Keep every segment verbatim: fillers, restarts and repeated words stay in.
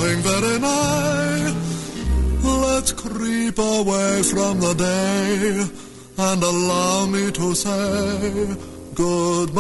coming very nigh. Let's creep away from the day and allow me to say goodbye.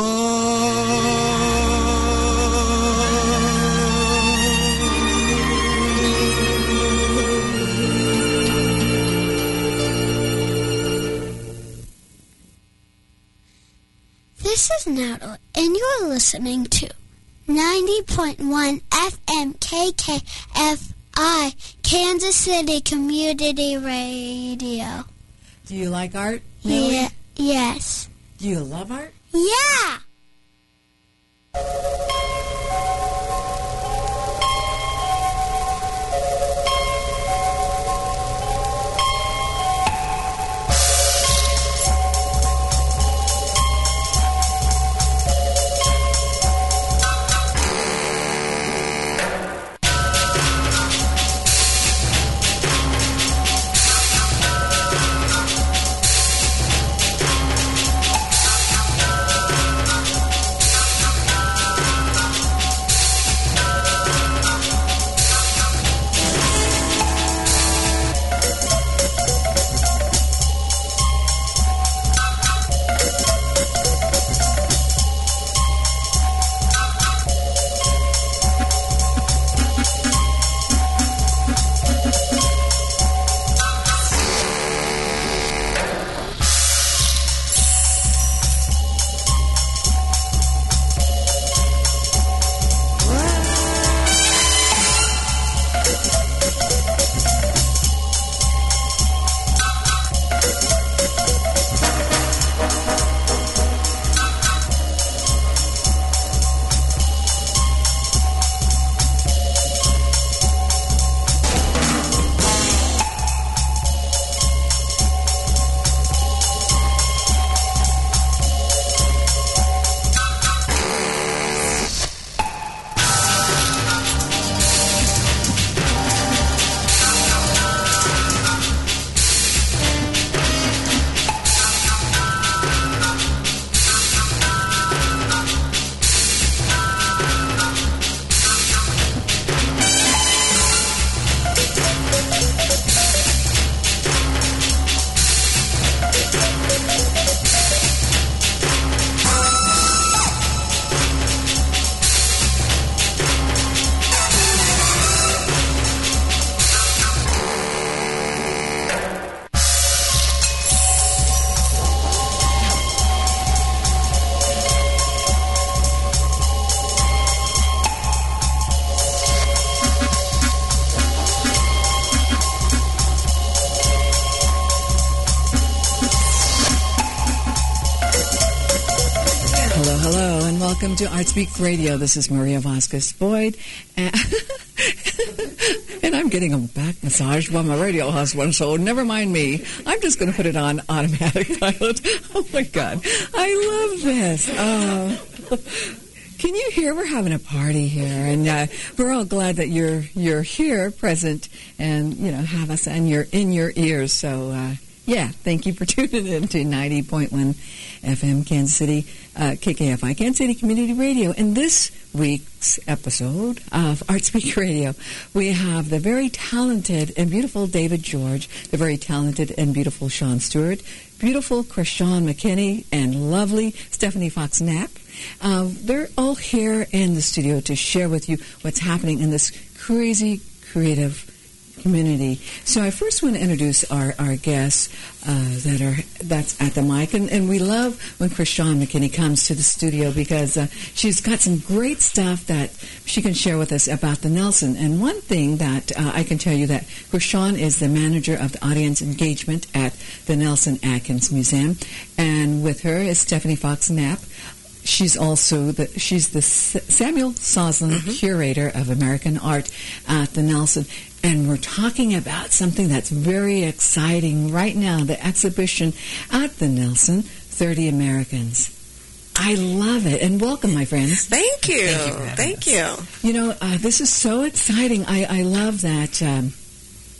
This is Natal, and you're listening to ninety point one F M K K F I, Kansas City Community Radio. Do you like art? Yeah, yes. Do you love art? Yeah! Welcome to ArtSpeak Radio. This is Maria Vasquez Boyd, and, and I'm getting a back massage while my radio has one, so never mind me. I'm just going to put it on automatic pilot. Oh, my God. I love this. Oh. Can you hear? We're having a party here, and uh, we're all glad that you're you're here, present, and, you know, have us and you're in your ears. So, uh, yeah, thank you for tuning in to ninety point one F M Kansas City, uh, K K F I, Kansas City Community Radio. In this week's episode of ArtSpeak Radio, we have the very talented and beautiful David George, the very talented and beautiful Sean Stewart, beautiful Krishan McKinney, and lovely Stephanie Fox Knapp. Uh, they're all here in the studio to share with you what's happening in this crazy creative community. So I first want to introduce our, our guests uh, that are that's at the mic, and, and we love when Krishan McKinney comes to the studio because uh, she's got some great stuff that she can share with us about the Nelson. And one thing that uh, I can tell you that Krishan is the manager of the audience engagement at the Nelson Atkins Museum, and with her is Stephanie Fox Knapp. She's also the she's the Samuel Soslin mm-hmm. curator of American art at the Nelson. And we're talking about something that's very exciting right now, the exhibition at the Nelson, thirty Americans. I love it. And welcome, my friends. Thank you. Thank you. Thank you. You know, uh, this is so exciting. I, I love that um,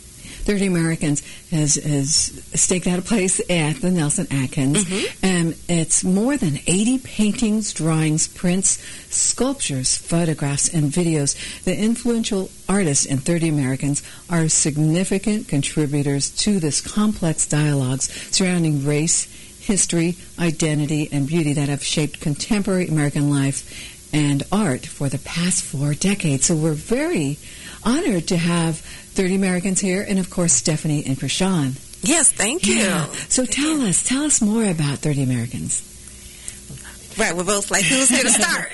thirty Americans has, has staked out a place at the Nelson Atkins. Mm-hmm. And it's more than eighty paintings, drawings, prints, sculptures, photographs, and videos. The influential artists in thirty Americans are significant contributors to this complex dialogues surrounding race, history, identity, and beauty that have shaped contemporary American life and art for the past four decades. So we're very honored to have thirty Americans here, and of course Stephanie and Krishan. Yes, thank you. Yeah. So tell us, tell us more about thirty Americans. Right, we're both like, who's here to start?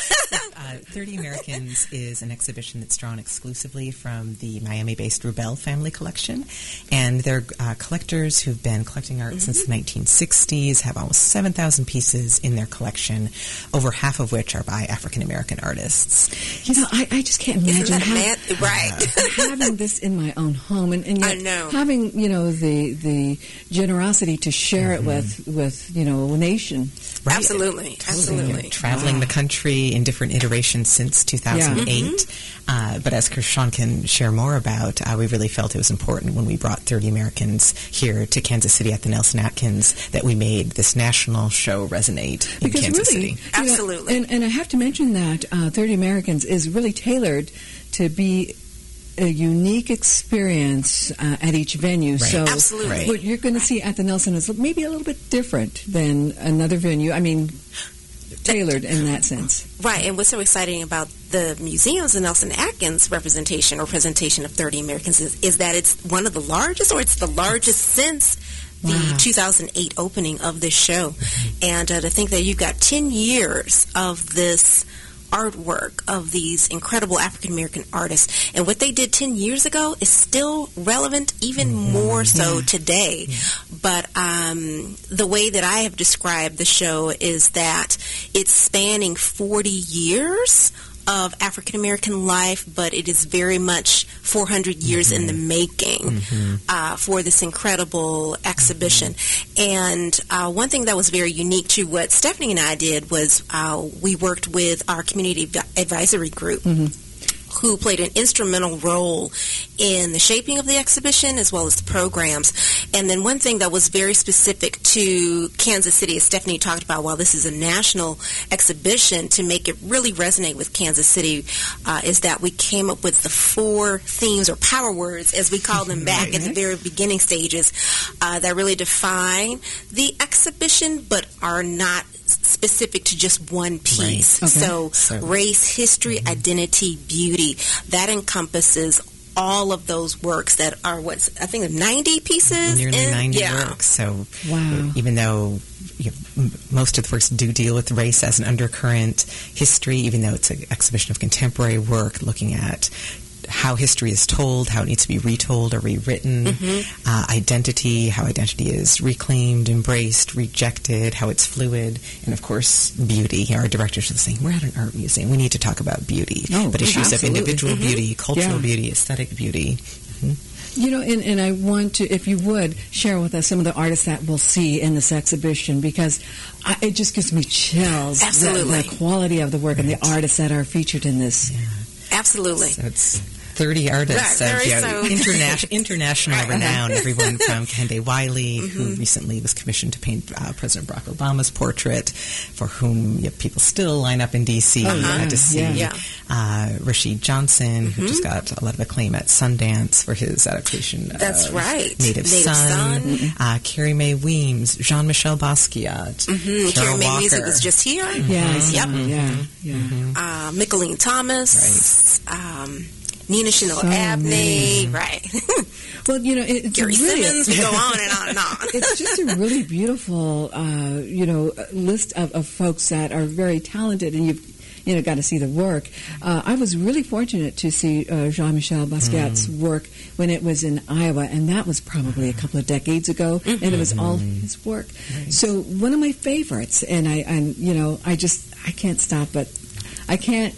uh, thirty Americans is an exhibition that's drawn exclusively from the Miami-based Rubel family collection, and they're uh, collectors who've been collecting art mm-hmm. since the nineteen sixties, have almost seven thousand pieces in their collection, over half of which are by African-American artists. You know, I, I just can't imagine Isn't that how, mad? Right. uh, having this in my own home, and, and yet I know. having, you know, the the generosity to share mm-hmm. it with, with, you know, a nation. Right. Absolutely. Absolutely. Traveling wow. the country in different iterations since two thousand eight. Yeah. Mm-hmm. Uh, but as Krishan can share more about, uh, we really felt it was important when we brought thirty Americans here to Kansas City at the Nelson Atkins that we made this national show resonate in because Kansas really, City. Absolutely. Know, and, and I have to mention that uh, thirty Americans is really tailored to be a unique experience uh, at each venue. Right. So Absolutely. Right. what you're going to see at the Nelson is maybe a little bit different than another venue. I mean, tailored in that sense. Right, and what's so exciting about the museums, the Nelson Atkins representation or presentation of thirty Americans is, is that it's one of the largest, or it's the largest since the wow. two thousand eight opening of this show. Mm-hmm. And uh, to think that you've got ten years of this artwork of these incredible African-American artists. And what they did ten years ago is still relevant, even mm-hmm. more so yeah. today. Yeah. But um, the way that I have described the show is that it's spanning forty years of African-American life, but it is very much four hundred years mm-hmm. in the making mm-hmm. uh, for this incredible exhibition. Mm-hmm. And uh, one thing that was very unique to what Stephanie and I did was uh, we worked with our community advisory group, mm-hmm. who played an instrumental role in the shaping of the exhibition as well as the programs. And then one thing that was very specific to Kansas City, as Stephanie talked about, while this is a national exhibition, to make it really resonate with Kansas City, uh, is that we came up with the four themes or power words, as we call them back right. at the very beginning stages, uh, that really define the exhibition but are not specific to just one piece. Right. Okay. So, so race, history, mm-hmm. identity, beauty, that encompasses all of those works that are, what, I think ninety pieces? Nearly in, ninety yeah. works. So wow. even though you know, most of the works do deal with race as an undercurrent, history, even though it's an exhibition of contemporary work looking at how history is told, how it needs to be retold or rewritten, mm-hmm. uh, identity, how identity is reclaimed, embraced, rejected, how it's fluid, and of course, beauty. Our directors are saying, we're at an art museum. We need to talk about beauty, oh, but issues absolutely. of individual mm-hmm. beauty, cultural yeah. beauty, aesthetic beauty. Mm-hmm. You know, and, and I want to, if you would, share with us some of the artists that we'll see in this exhibition, because I, it just gives me chills. Absolutely. The, the quality of the work right. and the artists that are featured in this. Yeah. Absolutely. So it's thirty artists right, of you know, so. interna- international right. renown. Everyone from Kehinde Wiley, mm-hmm. who recently was commissioned to paint uh, President Barack Obama's portrait, for whom you know, people still line up in D C oh, yeah. uh, to see. Yeah. Yeah. Uh, Rashid Johnson, mm-hmm. who just got a lot of acclaim at Sundance for his adaptation That's of right. Native, Native Son. Son. Mm-hmm. Uh, Carrie Mae Weems, Jean-Michel Basquiat, mm-hmm. Carrie Mae Weems was just here. Mm-hmm. Yes. Yep. Mm-hmm. Yeah. Yeah. Mm-hmm. Uh, Micheline Thomas. Right. Um, Nina Chanel so Abney, right. Well, you know, it, it's Gary really, Simmons, we go on and on and on. It's just a really beautiful, uh, you know, list of, of folks that are very talented, and you've, you know, got to see the work. Uh, I was really fortunate to see uh, Jean-Michel Basquiat's mm. work when it was in Iowa, and that was probably a couple of decades ago, mm-hmm. and it was all his work. Right. So one of my favorites, and I, and you know, I just, I can't stop, but I can't,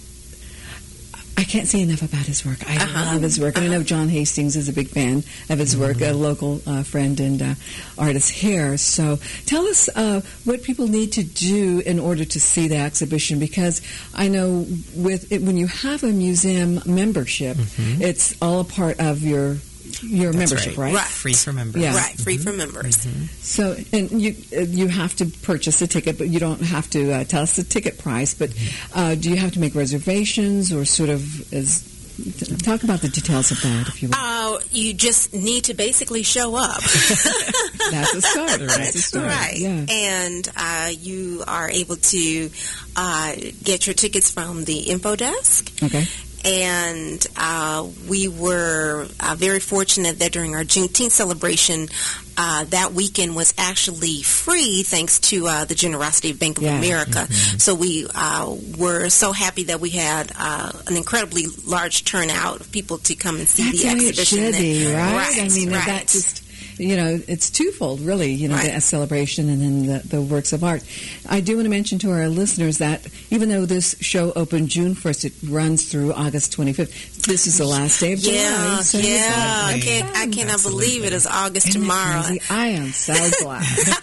I can't say enough about his work. I uh-huh. love his work. And uh-huh. I know John Hastings is a big fan of his work, mm-hmm. a local uh, friend and uh, artist here. So tell us uh, what people need to do in order to see the exhibition, because I know with it, when you have a museum membership, mm-hmm. it's all a part of your your That's membership, right. right? Right. Free for members. Yeah. Right, free for members. So, and you uh, you have to purchase a ticket, but you don't have to uh, tell us the ticket price. But uh, do you have to make reservations, or sort of as t- talk about the details of that, if you will? Uh, you just need to basically show up. That's a start. That's a start. Right. Yeah. And uh, you are able to uh, get your tickets from the info desk. Okay. And uh, we were uh, very fortunate that during our Juneteenth celebration, uh, that weekend was actually free thanks to uh, the generosity of Bank of Yeah. America. Mm-hmm. So we uh, were so happy that we had uh, an incredibly large turnout of people to come and see That's the the way it exhibition. should be, right? Right, I mean, right. that just, you know, it's twofold, really, you know, Right. the celebration and then the, the works of art. I do want to mention to our listeners that even though this show opened June first, it runs through August twenty-fifth. This is the last day of July. Yeah, so yeah. it's I like- can't, I cannot Absolutely. believe it is August Isn't that tomorrow. crazy? I am so glad.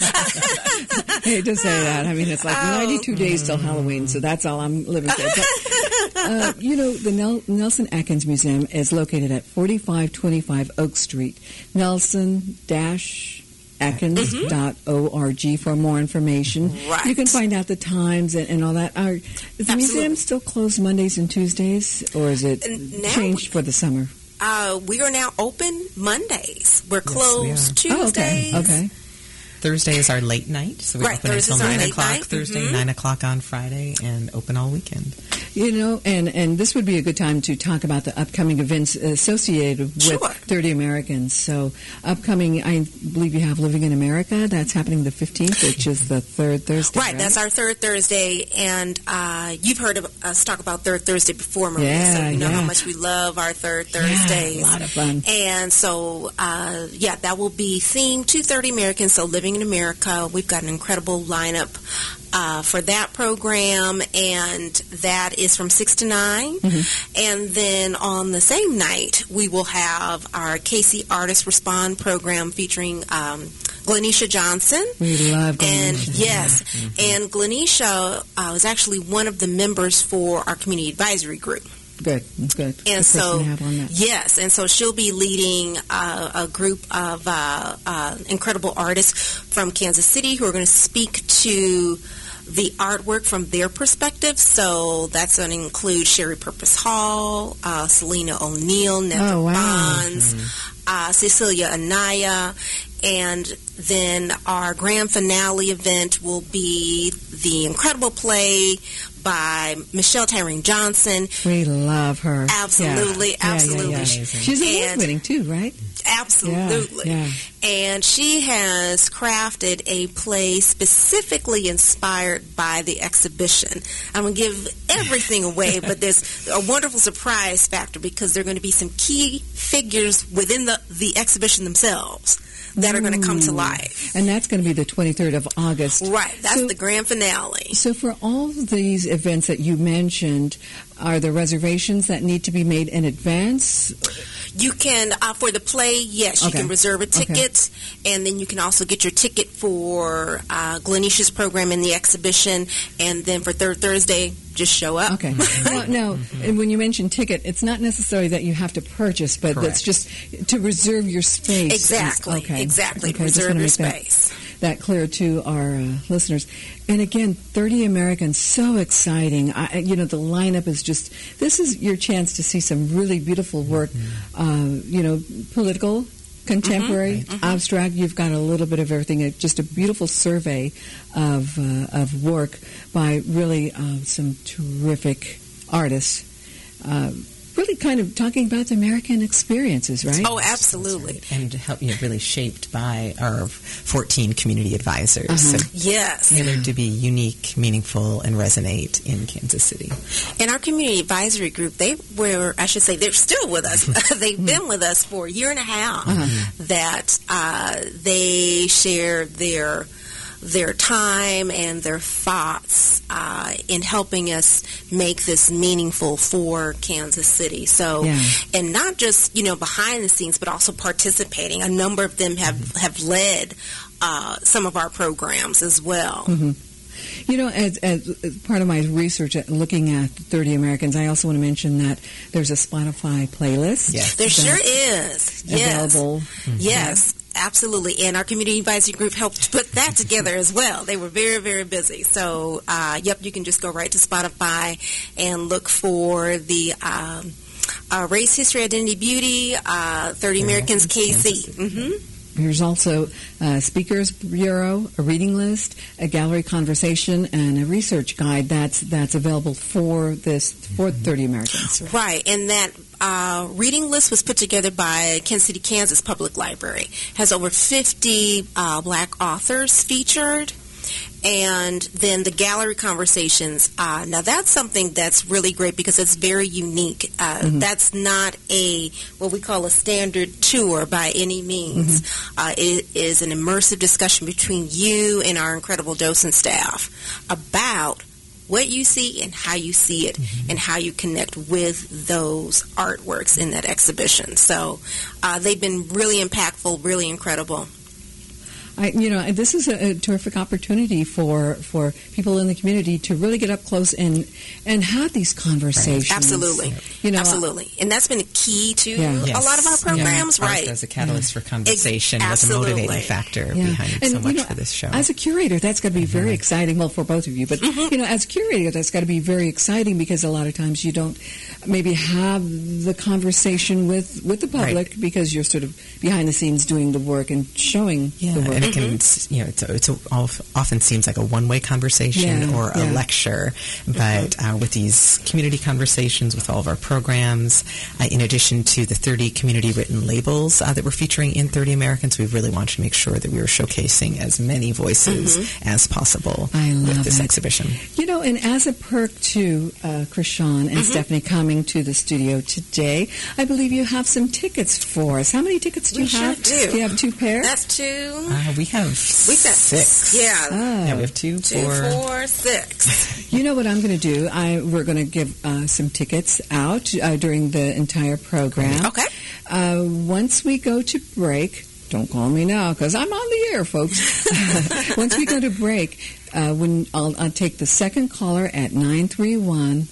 I hate to say that. I mean, it's like Oh. ninety-two days till Halloween, so that's all I'm living for. But, uh, you know, the Nel- Nelson Atkins Museum is located at forty-five twenty-five Oak Street. Nelson dash Atkins dot org for more information. Right. You can find out the times and, and all that. Are, is the Absolutely. museum still closed Mondays and Tuesdays, or is it And now- changed for the summer? Uh, we are now open Mondays. We're closed we Oh, okay. Tuesdays. Okay. Thursday is our late night, so we Right, open Thursday's until our nine late o'clock night. Thursday, Mhm. nine o'clock on Friday, and open all weekend. You know, and, and this would be a good time to talk about the upcoming events associated with Sure. thirty Americans. So, upcoming, I believe you have Living in America. That's happening the fifteenth, which is the third Thursday. Right, that's our third Thursday, and uh, you've heard of us talk about Third Thursday before, Maria, Yeah, so you know yeah. how much we love our Third Yeah, Thursdays. a lot of fun. And so, uh, yeah, that will be themed to thirty Americans, so Living in America. We've got an incredible lineup uh, for that program, and that is from six to nine. And then on the same night, we will have our Casey Artist Respond program featuring um, Glenisha Johnson. We love And Glenisha. yes, and Glenisha uh, was actually one of the members for our community advisory group. Good, good. And Good so, person to have on that. yes, and so she'll be leading uh, a group of uh, uh, incredible artists from Kansas City who are going to speak to the artwork from their perspective. So that's going to include Sherry Purpose Hall, uh, Selena O'Neill, Netha Oh, wow. Bonds, uh, Cecilia Anaya, and then our grand finale event will be the incredible play by Michelle Tyrone Johnson. We love her. Absolutely, Yeah. Yeah, yeah, absolutely. yeah. Amazing. She's award And- winning too, right? Absolutely. Yeah, yeah. And she has crafted a play specifically inspired by the exhibition. I'm going to give everything away, but there's a wonderful surprise factor because there are going to be some key figures within the, the exhibition themselves that are going to come to life. And that's going to be the twenty-third of August. Right. That's So- the grand finale. So for all of these events that you mentioned, are there reservations that need to be made in advance? You can, uh, for the play, yes, you Okay. can reserve a ticket, and then you can also get your ticket for uh, Glenisha's program in the exhibition, and then for Third Thursday, just show up. Okay. Well, no, and when you mention ticket, it's not necessarily that you have to purchase, but Correct. it's just to reserve your space. Exactly, Okay. exactly. Okay, just Reserve wanna your make that- space. That clear to our uh, listeners. And again, thirty Americans, so exciting. I, you know, the lineup is just, this is your chance to see some really beautiful work, uh, you know, political, contemporary, abstract. You've got a little bit of everything. Uh, Just a beautiful survey of, uh, of work by really uh, some terrific artists. Uh, really kind of talking about the American experiences, right? Oh, absolutely. And help, you know, really shaped by our fourteen community advisors. Uh-huh. So Yes. tailored to be unique, meaningful, and resonate in Kansas City. And our community advisory group, they were, I should say, they're still with us. They've been with us for a year and a half. That uh, they share their their time and their thoughts uh, in helping us make this meaningful for Kansas City. So, Yeah. and not just, you know, behind the scenes, but also participating. A number of them have, have led uh, some of our programs as well. You know, as, as part of my research at looking at thirty Americans, I also want to mention that there's a Spotify playlist. Yes. There sure is. Yes. Available. Yes. Absolutely, and our community advisory group helped put that together as well. They were very, very busy. So, uh, yep, you can just go right to Spotify and look for the um, uh, Race, History, Identity, Beauty, uh, thirty Americans K C. Mm-hmm. There's also a Speakers Bureau, a reading list, a gallery conversation, and a research guide that's that's available for this for thirty Americans. Right, and that uh, reading list was put together by Kansas City, Kansas Public Library. Has over fifty uh, black authors featured. And then the gallery conversations. Uh, now that's something that's really great because it's very unique. Uh, mm-hmm. That's not a what we call a standard tour by any means. Mm-hmm. Uh, it is an immersive discussion between you and our incredible docent staff about what you see and how you see it, mm-hmm. and how you connect with those artworks in that exhibition. So uh, they've been really impactful, really incredible. I, you know, this is a, a terrific opportunity for, for people in the community to really get up close and and have these conversations. Right. Absolutely, you know, absolutely, and that's been a key to yeah. a yes. lot of our programs. Yeah. Right, as a catalyst yeah. for conversation, Ex- was a motivating factor yeah. behind and, so much you know, for this show. As a curator, that's got to be mm-hmm. very exciting. Well, for both of you, but mm-hmm. you know, as a curator, that's got to be very exciting because a lot of times you don't maybe have the conversation with, with the public right. because you're sort of behind the scenes doing the work and showing yeah, the work. and it can, you know, it's a, it's a, often seems like a one-way conversation yeah, or a yeah. lecture, but uh, with these community conversations with all of our programs, uh, in addition to the thirty community written labels uh, that we're featuring in thirty Americans, we really wanted to make sure that we were showcasing as many voices mm-hmm. as possible I love with this it. exhibition. You know, and as a perk to uh, Krishan and mm-hmm. Stephanie coming to the studio today, I believe you have some tickets for us. How many tickets do we you have? Sure do. do you have two pairs? That's two. Uh, we have we got six. Yeah. Oh. Yeah, we have two, two four, four, six. You know what I'm going to do? I we're going to give uh, some tickets out uh, during the entire program. Okay. Uh, once we go to break, don't call me now because I'm on the air, folks. Once we go to break, uh, when I'll, I'll take the second caller at nine three one,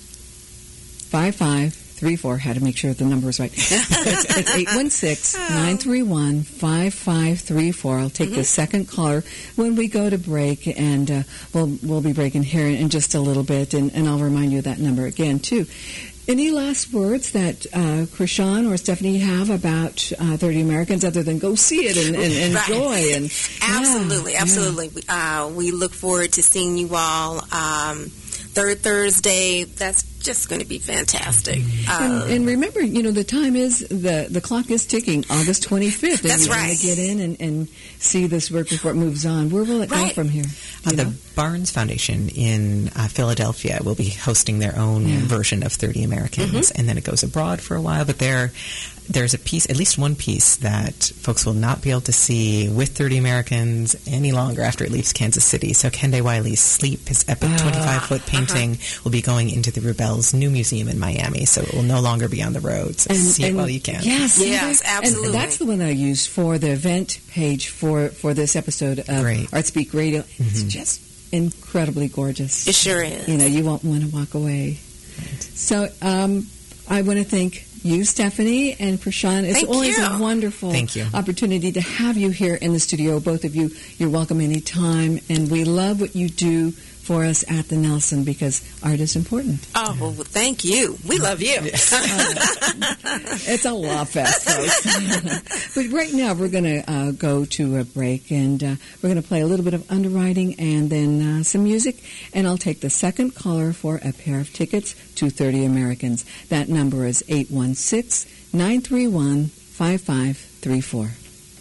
five five three four. Had to make sure the number is right. It's, it's eight one six, nine three one, five five three four. I'll take mm-hmm. the second caller when we go to break, and uh, we'll we'll be breaking here in, in just a little bit, and, and I'll remind you of that number again, too. Any last words that uh, Krishan or Stephanie have about uh, thirty Americans other than go see it and, and right. enjoy? And Absolutely, yeah, absolutely. Yeah. Uh, we look forward to seeing you all um, third Thursday. That's just going to be fantastic. Uh, and, and remember, you know, the time is, the, the clock is ticking, August twenty-fifth. And That's you right. want to get in and, and see this work before it moves on. Where will it right. go from here? Uh, the Barnes Foundation in uh, Philadelphia will be hosting their own yeah. version of thirty Americans, mm-hmm. and then it goes abroad for a while. But there, there's a piece, at least one piece, that folks will not be able to see with thirty Americans any longer after it leaves Kansas City. So Kende Wiley's Sleep, his epic twenty-five foot uh, painting, uh-huh. will be going into the Rubel's new museum in Miami. So it will no longer be on the road. So and, see and, it while you can. Yes, yes, absolutely. And that's the one I used for the event page for, for this episode of Great. Art Speak Radio. Mm-hmm. It's just incredibly gorgeous. It sure is. You know, you won't want to walk away. Right. So um, I want to thank you, Stephanie, and Krishan. It's Thank always you. a wonderful Thank you. opportunity to have you here in the studio. Both of you, you're welcome anytime, and we love what you do for us at the Nelson because art is important. Oh, well, thank you. We love you. Yes. uh, it's a laugh fest, folks. But right now, we're going to uh, go to a break, and uh, we're going to play a little bit of underwriting and then uh, some music, and I'll take the second caller for a pair of tickets to thirty Americans. That number is eight one six, nine three one, five five three four.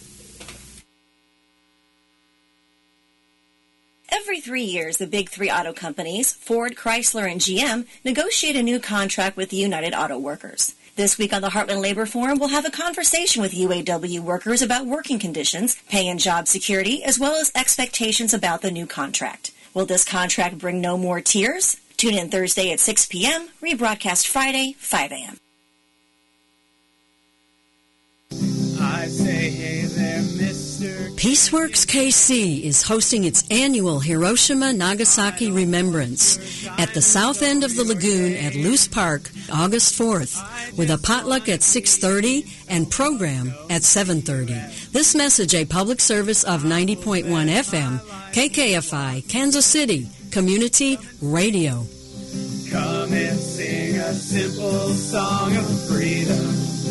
Every three years, the big three auto companies, Ford, Chrysler, and G M, negotiate a new contract with the United Auto Workers. This week on the Heartland Labor Forum, we'll have a conversation with U A W workers about working conditions, pay and job security, as well as expectations about the new contract. Will this contract bring no more tears? Tune in Thursday at six p.m., rebroadcast Friday, five a.m. I say, hey there, miss. Peaceworks K C is hosting its annual Hiroshima Nagasaki Remembrance at the south end of the lagoon at Luce Park, August fourth, with a potluck at six thirty and program at seven thirty. This message a public service of ninety point one F M, K K F I, Kansas City, Community Radio. Come and sing a simple song of freedom.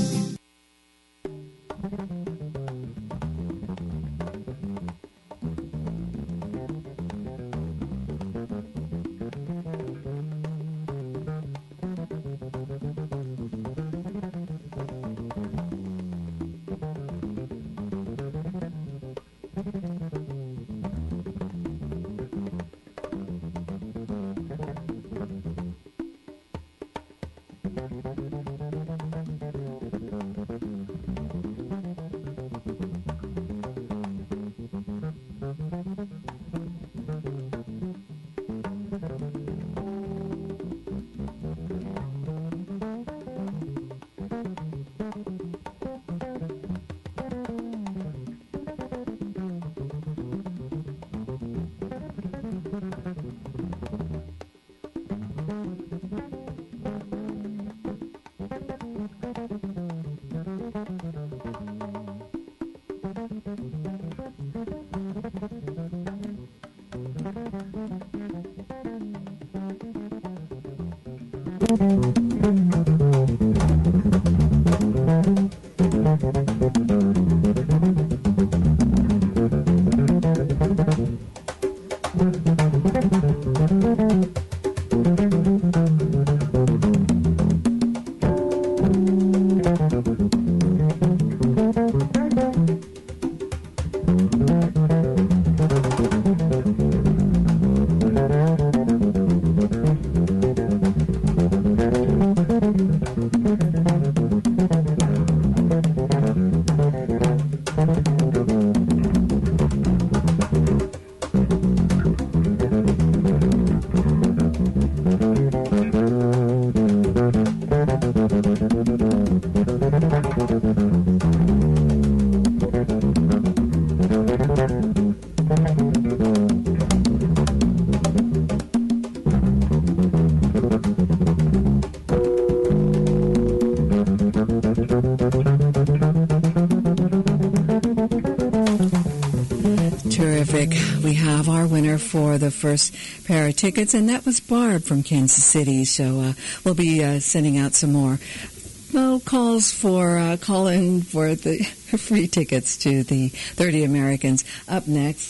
We have our winner for the first pair of tickets, and that was Barb from Kansas City. So uh, we'll be uh, sending out some more well, calls for uh, call in for the free tickets to the thirty Americans. Up next,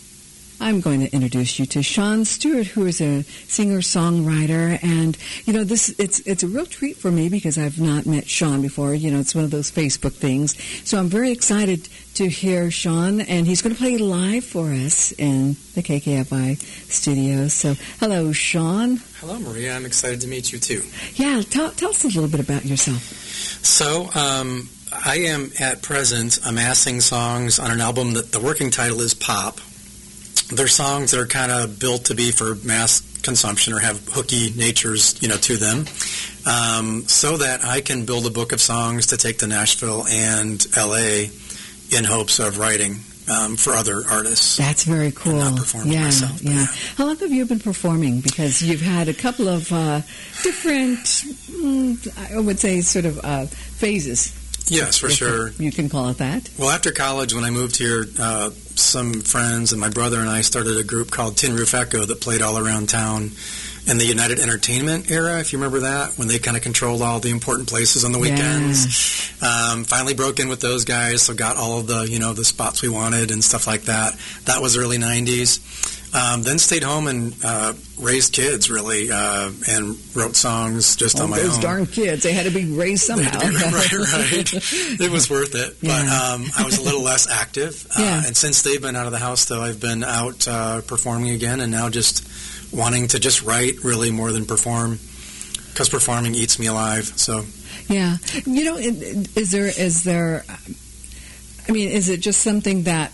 I'm going to introduce you to Sean Stewart, who is a singer-songwriter, and you know this it's it's a real treat for me because I've not met Sean before. You know, it's one of those Facebook things. So I'm very excited to hear Sean, and he's going to play live for us in the K K F I studios. So, hello, Sean. Hello, Maria. I'm excited to meet you too. Yeah, tell tell us a little bit about yourself. So, um, I am at present amassing songs on an album that the working title is Pop. They're songs that are kind of built to be for mass consumption or have hooky natures, you know, to them, um, so that I can build a book of songs to take to Nashville and L A in hopes of writing um, for other artists. That's very cool. And not performing yeah, myself, yeah. yeah. How long have you been performing? Because you've had a couple of uh, different, mm, I would say, sort of uh, phases. Yes, for sure. You can call it that. Well, after college, when I moved here, uh, some friends and my brother and I started a group called Tin Roof Echo that played all around town in the United Entertainment era, if you remember that, when they kind of controlled all the important places on the weekends. Yeah. Um, finally broke in with those guys, so got all of the, you know, the spots we wanted and stuff like that. That was early nineties. Um, then stayed home and uh, raised kids, really, uh, and wrote songs just oh, on my those own. Those darn kids. They had to be raised somehow. Be, right, right. It was worth it. Yeah. But um, I was a little less active. Uh, yeah. And since they've been out of the house, though, I've been out uh, performing again and now just wanting to just write really more than perform, because performing eats me alive. So, yeah. You know, is there, is there, I mean, is it just something that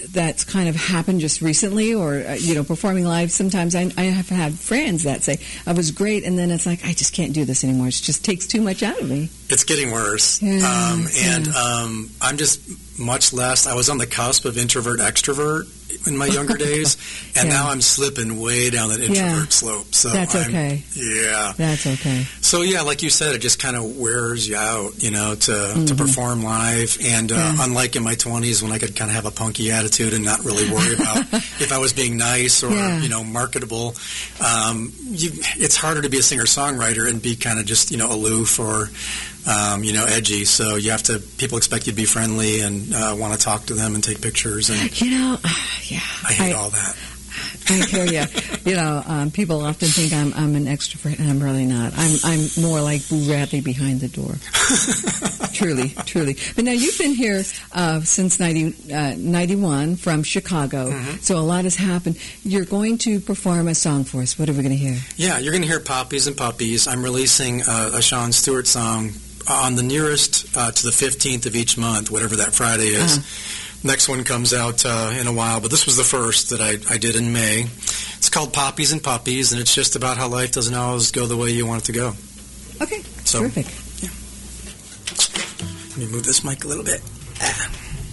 that's kind of happened just recently, or uh, you know, performing live? Sometimes I, I have had friends that say I was great, and then it's like I just can't do this anymore. It just takes too much out of me. It's getting worse, yeah, um, and yeah. um, I'm just much less. I was on the cusp of introvert extrovert in my younger days, and yeah. now I'm slipping way down that introvert yeah. slope. So that's I'm, okay. Yeah, that's okay. So yeah, like you said, it just kind of wears you out, you know, to mm-hmm. to perform live. And uh, yeah. unlike in my twenties when I could kind of have a punky attitude and not really worry about if I was being nice or yeah. you know marketable, um, you, it's harder to be a singer songwriter and be kind of just you know aloof or. Um, you know, edgy. So you have to. People expect you to be friendly and uh, want to talk to them and take pictures. And you know, uh, yeah, I hate I, all that. I hear you. You know, um, people often think I'm I'm an extrovert, and I'm really not. I'm I'm more like Boo Radley behind the door. truly, truly. But now you've been here uh, since ninety, uh, ninety-one from Chicago, mm-hmm. so a lot has happened. You're going to perform a song for us. What are we going to hear? Yeah, you're going to hear Poppies and Puppies. I'm releasing uh, a Sean Stewart song on the nearest uh, to the fifteenth of each month, whatever that Friday is. Uh-huh. Next one comes out uh, in a while, but this was the first that I, I did in May. It's called Poppies and Puppies, and it's just about how life doesn't always go the way you want it to go. Okay, so, terrific. Yeah. Let me move this mic a little bit. Ah.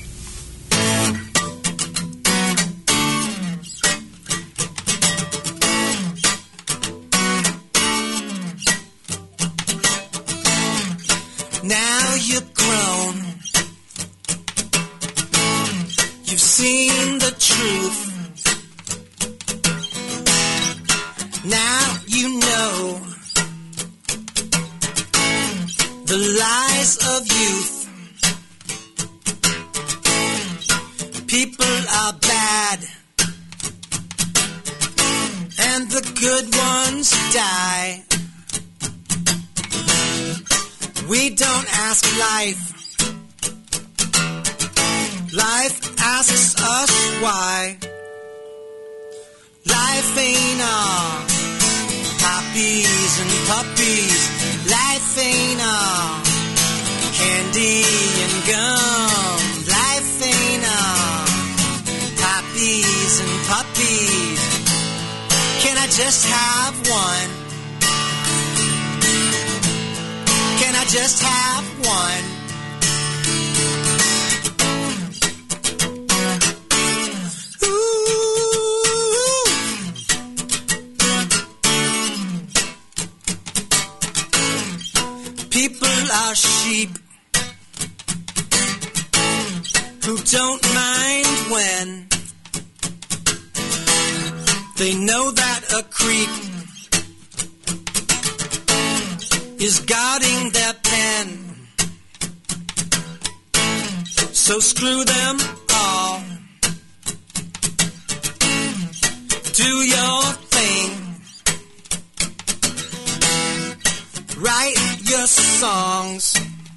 Now you're grown, you've seen the truth. Now you know the lies of youth. People are bad, and the good ones die. We don't ask life, life asks us why. Life ain't all poppies and puppies. Life ain't all candy and gum. Life ain't all poppies and puppies. Can I just have one? Can I just have one? Ooh. People are sheep who don't mind when they know that a creep is guarding their pen. So screw them all. Do your thing. Write your songs.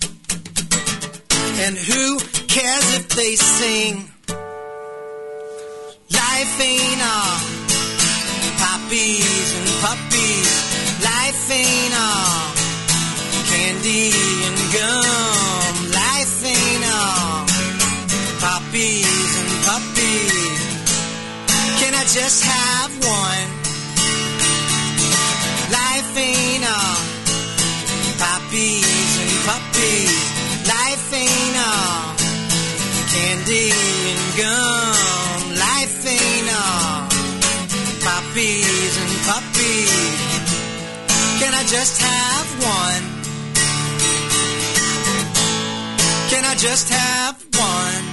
And who cares if they sing? Life ain't all poppies and puppies. Life ain't all candy and gum. Life ain't all poppies and puppies. Can I just have one? Life ain't all poppies and puppies. Life ain't all candy and gum. Life ain't all poppies and puppies. Can I just have one? Can I just have one?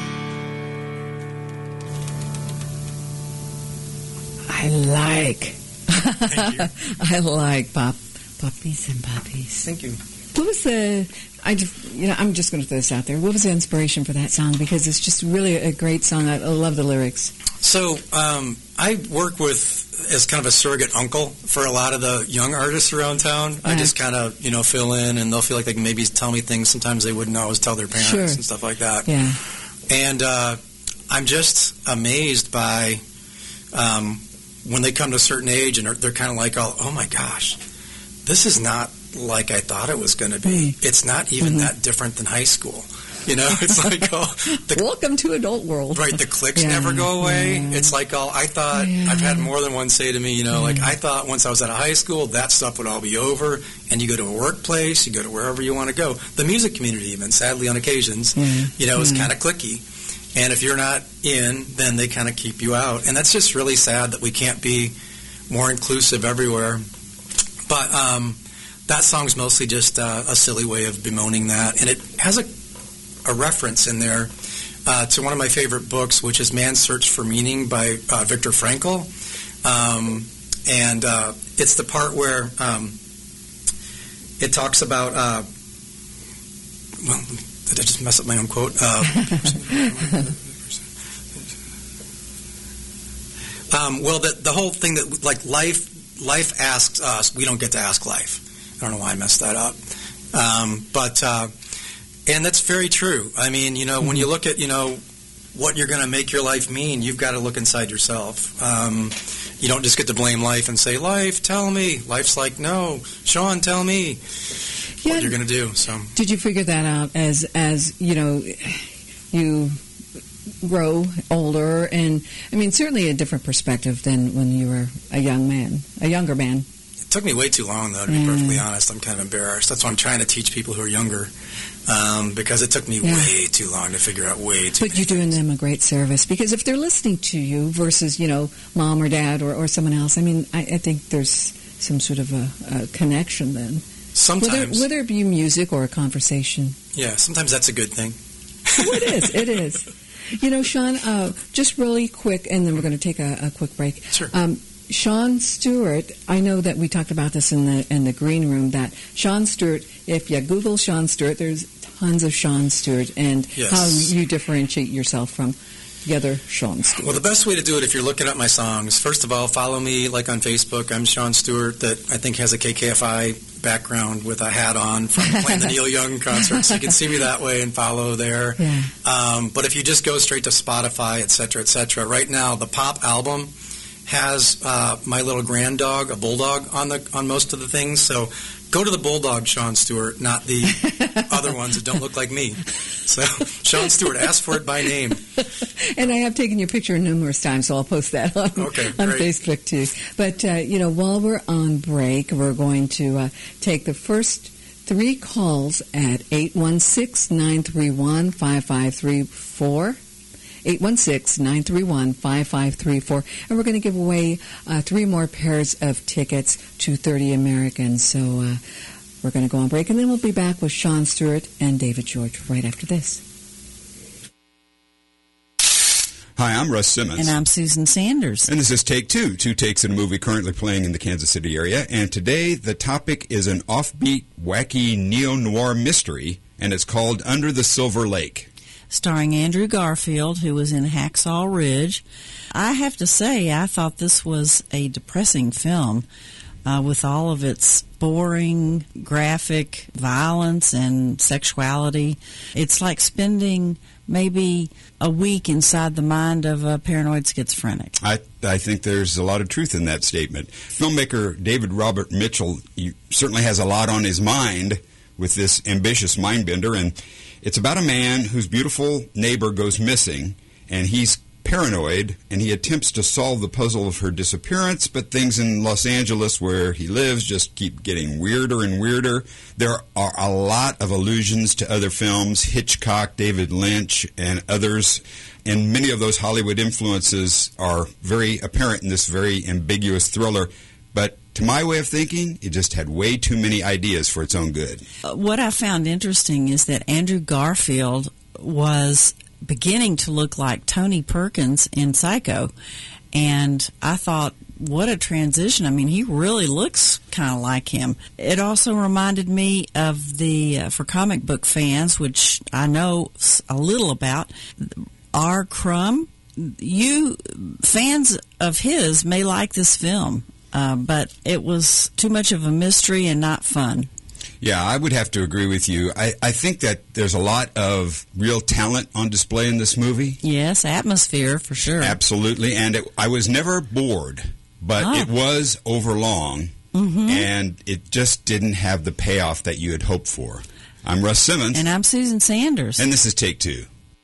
I like. Thank you. I like pop, puppies and puppies. Thank you. What was the? I just, you know, I'm just going to throw this out there. What was the inspiration for that song? Because it's just really a great song. I, I love the lyrics. So um, I work with as kind of a surrogate uncle for a lot of the young artists around town. Uh-huh. I just kind of, you know, fill in, and they'll feel like they can maybe tell me things sometimes they wouldn't always tell their parents Sure. and stuff like that. Yeah. And uh, I'm just amazed by um, when they come to a certain age and are, they're kind of like, oh, oh my gosh, this is not like I thought it was going to be. Mm. It's not even mm-hmm. that different than high school. You know, it's like, oh, the, welcome to adult world. Right, the clicks yeah. never go away. Yeah. It's like, oh, I thought, yeah. I've had more than one say to me, you know, yeah. like, I thought once I was out of high school, that stuff would all be over, and you go to a workplace, you go to wherever you want to go. The music community even, sadly, on occasions, yeah. you know, is yeah. kind of cliquey. And if you're not in, then they kind of keep you out. And that's just really sad that we can't be more inclusive everywhere. But um, that song's mostly just uh, a silly way of bemoaning that. And it has a, a reference in there uh, to one of my favorite books, which is Man's Search for Meaning by uh, Viktor Frankl. Um, and uh, it's the part where um, it talks about, uh, well, did I just mess up my own quote? Uh, um, well, the, the whole thing that, like, life, life asks us, we don't get to ask life. I don't know why I messed that up. Um, but, uh, and that's very true. I mean, you know, when you look at, you know, what you're going to make your life mean, you've got to look inside yourself. Um, you don't just get to blame life and say, life, tell me. Life's like, no, Sean, tell me. Yeah. What you're going to do. So, did you figure that out as as you know you grow older, and I mean certainly a different perspective than when you were a young man, a younger man? It took me way too long, though, to be mm. perfectly honest. I'm kind of embarrassed. That's why I'm trying to teach people who are younger, um, because it took me yeah. way too long to figure out way too. But you're doing them a great service, because if they're listening to you versus you know mom or dad or, or someone else, I mean I, I think there's some sort of a, a connection then. Sometimes. Whether, whether it be music or a conversation. Yeah, sometimes that's a good thing. Oh, it is. It is. You know, Sean, uh, just really quick, and then we're going to take a, a quick break. Sure. Um, Sean Stewart, I know that we talked about this in the in the green room, that Sean Stewart, if you Google Sean Stewart, there's tons of Sean Stewart, and yes. how you differentiate yourself from the other Sean Stewart. Well, the best way to do it, if you're looking at my songs, first of all, follow me like on Facebook. I'm Sean Stewart, that I think has a K K F I background with a hat on from playing the Neil Young concert, so you can see me that way and follow there. Yeah. Um, but if you just go straight to Spotify, et cetera, et cetera, right now the pop album has uh, my little grand dog, a bulldog, on the on most of the things. So go to the bulldog, Sean Stewart, not the other ones that don't look like me. So Sean Stewart, ask for it by name. And I have taken your picture numerous times, so I'll post that on, okay, on great. Facebook too. But, uh, you know, while we're on break, we're going to uh, take the first three calls at eight one six, nine three one, five five three four. eight one six, nine three one, five five three four. And we're going to give away uh, three more pairs of tickets to thirty Americans. So uh, we're going to go on break, and then we'll be back with Sean Stewart and David George right after this. Hi, I'm Russ Simmons. And I'm Susan Sanders. And this is Take Two, two takes in a movie currently playing in the Kansas City area. And today the topic is an offbeat, wacky neo-noir mystery, and it's called Under the Silver Lake. Starring Andrew Garfield, who was in Hacksaw Ridge. I have to say, I thought this was a depressing film uh, with all of its boring, graphic violence and sexuality. It's like spending maybe a week inside the mind of a paranoid schizophrenic. I, I think there's a lot of truth in that statement. Filmmaker David Robert Mitchell he certainly has a lot on his mind with this ambitious mindbender, and it's about a man whose beautiful neighbor goes missing, and he's paranoid, and he attempts to solve the puzzle of her disappearance, but things in Los Angeles where he lives just keep getting weirder and weirder. There are a lot of allusions to other films, Hitchcock, David Lynch, and others, and many of those Hollywood influences are very apparent in this very ambiguous thriller. But to my way of thinking, it just had way too many ideas for its own good. Uh, what I found interesting is that Andrew Garfield was beginning to look like Tony Perkins in Psycho. And I thought, what a transition. I mean, he really looks kind of like him. It also reminded me of the, uh, for comic book fans, which I know a little about, R. Crumb. You, fans of his, may like this film. Uh, but it was too much of a mystery and not fun. Yeah, I would have to agree with you. I, I think that there's a lot of real talent on display in this movie. Yes, atmosphere for sure. Absolutely, and it, I was never bored, but oh. it was overlong, mm-hmm. and it just didn't have the payoff that you had hoped for. I'm Russ Simmons. And I'm Susan Sanders. And this is Take Two.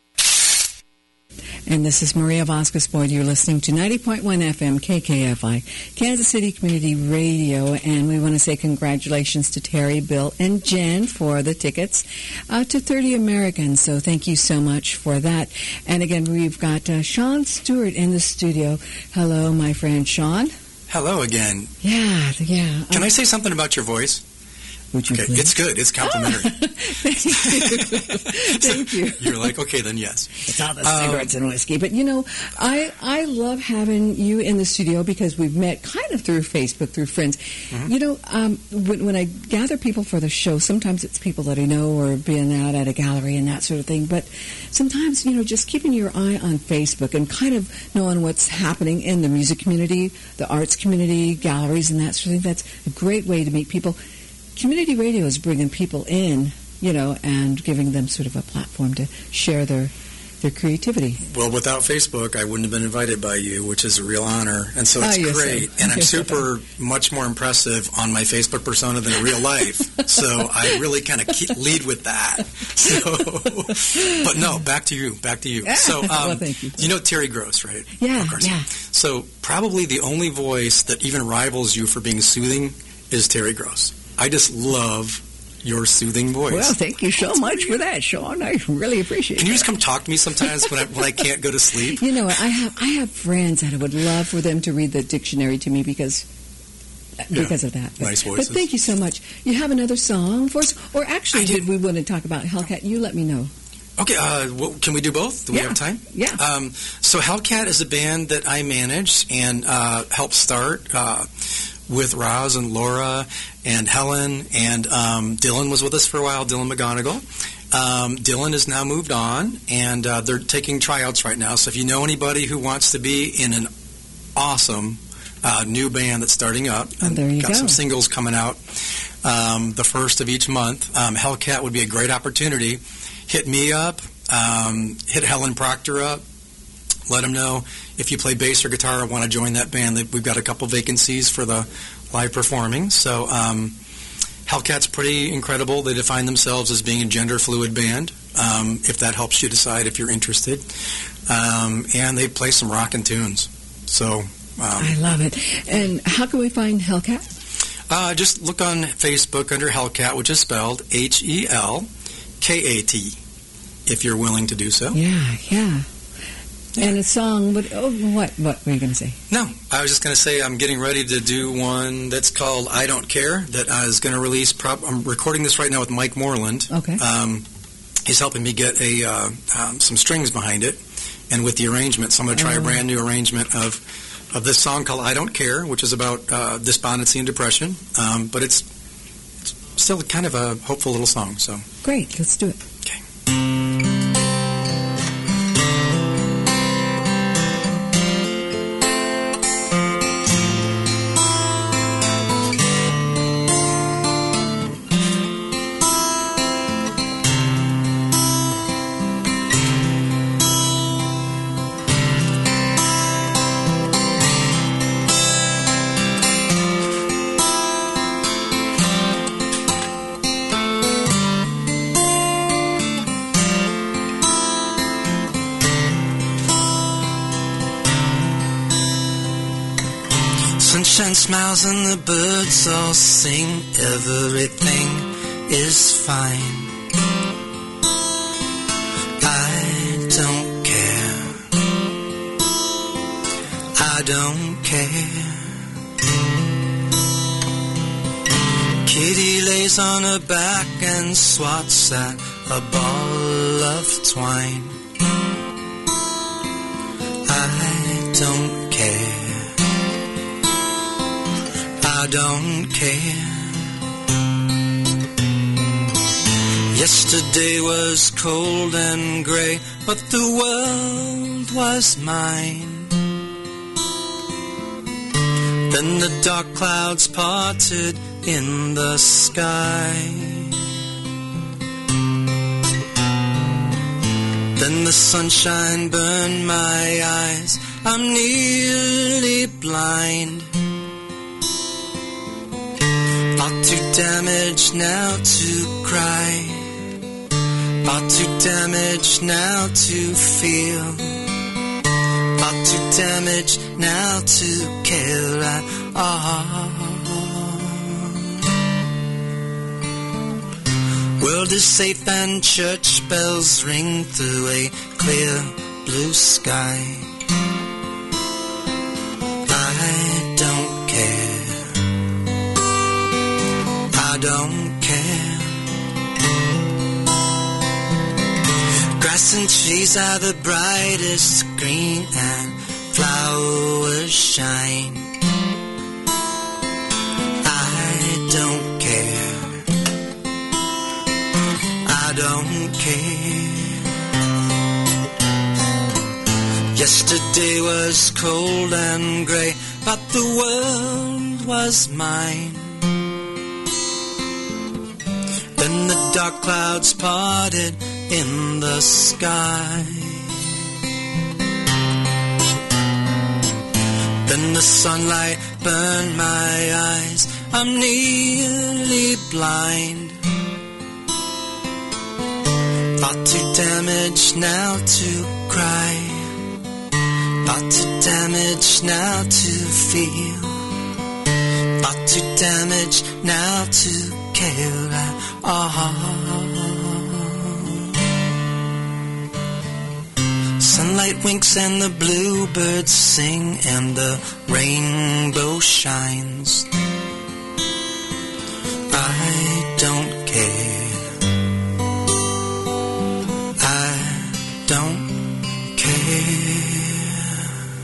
And this is Maria Vasquez Boyd. You're listening to ninety point one F M K K F I, Kansas City Community Radio. And we want to say congratulations to Terry, Bill, and Jen for the tickets uh, to thirty Americans. So thank you so much for that. And again, we've got uh, Sean Stewart in the studio. Hello, my friend Sean. Hello again. Yeah, yeah. Can I say something about your voice? Would you okay, please? It's good. It's complimentary. Oh, thank you. Thank you. You're like, okay, then yes. It's all the cigarettes um, and whiskey. But, you know, I I love having you in the studio because we've met kind of through Facebook, through friends. Mm-hmm. You know, um, when, when I gather people for the show, sometimes it's people that I know or being out at a gallery and that sort of thing. But sometimes, you know, just keeping your eye on Facebook and kind of knowing what's happening in the music community, the arts community, galleries and that sort of thing, that's a great way to meet people. Community radio is bringing people in, you know, and giving them sort of a platform to share their their creativity. Well, without Facebook, I wouldn't have been invited by you, which is a real honor. And so it's oh, yes, great. sir. And I'm super much more impressive on my Facebook persona than in real life. So I really kind of keep, lead with that. So, but no, back to you. Back to you. Yeah. So, um, well, thank you. You know Terry Gross, right? Yeah, yeah. So probably the only voice that even rivals you for being soothing is Terry Gross. I just love your soothing voice. Well, thank you so much for that, Sean. I really appreciate it. Can you just come talk to me sometimes when I, when I can't go to sleep? You know, I have I have friends that I would love for them to read the dictionary to me because yeah, because of that. But, nice voices. But thank you so much. You have another song for us? Or actually, did. did we want to talk about Hellcat? You let me know. Okay, uh, well, can we do both? Do we yeah. have time? Yeah. Um, so Hellcat is a band that I managed and uh, helped start uh, with Roz and Laura and Helen, and um, Dylan was with us for a while, Dylan McGonigal. Um, Dylan has now moved on, and uh, they're taking tryouts right now. So if you know anybody who wants to be in an awesome uh, new band that's starting up, oh, there you got go. some singles coming out um, the first of each month, um, Hellcat would be a great opportunity. Hit me up, um, hit Helen Proctor up, let them know if you play bass or guitar or want to join that band. We've got a couple vacancies for the live performing. So um, Hellcat's pretty incredible. They define themselves as being a gender-fluid band, um, if that helps you decide if you're interested. Um, and they play some rockin' tunes. So um, I love it. And how can we find Hellcat? Uh, just look on Facebook under Hellcat, which is spelled H E L K A T, if you're willing to do so. Yeah, yeah. And a song, but oh, what? What were you going to say? No, I was just going to say I'm getting ready to do one that's called "I Don't Care" that I was going to release. Prop, I'm recording this right now with Mike Moreland. Okay. Um, he's helping me get a uh, um, some strings behind it, and with the arrangement. So I'm going to try oh. a brand new arrangement of of this song called "I Don't Care," which is about uh, despondency and depression. Um, but it's, it's still kind of a hopeful little song. So great, let's do it. Okay. Sunshine smiles and the birds all sing. Everything is fine. I don't care. I don't care. Kitty lays on her back and swats at a ball of twine. I don't care. I don't care. Yesterday was cold and grey, but the world was mine. Then the dark clouds parted in the sky. Then the sunshine burned my eyes. I'm nearly blind. All too damaged now to cry. Far too damaged now to feel, far too damaged now to care at all. World is safe and church bells ring through a clear blue sky. I don't care, I don't care. Grass and trees are the brightest green and flowers shine. I don't care, I don't care. Yesterday was cold and grey, but the world was mine. Then the dark clouds parted in the sky. Then the sunlight burned my eyes, I'm nearly blind. Far too damaged now to cry, far too damaged now to feel, far too damaged now to care at all. Sunlight winks and the bluebirds sing and the rainbow shines. I don't care, I don't care.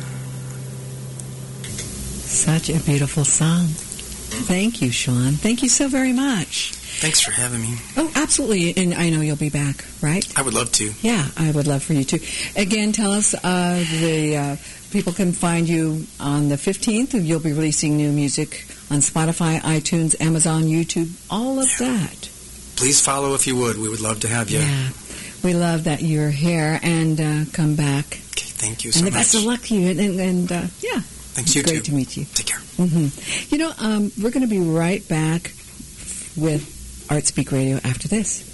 Such a beautiful song. Thank you, Sean. Thank you so very much. Thanks for having me. Oh, absolutely. And I know you'll be back, right? I would love to. Yeah, I would love for you to. Again, tell us, uh, the uh, people can find you on the fifteenth. You'll be releasing new music on Spotify, iTunes, Amazon, YouTube, all of that. Please follow if you would. We would love to have you. Yeah. We love that you're here, and uh, come back. Okay, thank you so much. much. And the best of luck to you. And, and, and uh, yeah. Thanks, you Great too. to meet you. Take care. Mm-hmm. You know, um, we're going to be right back with Art Speak Radio after this.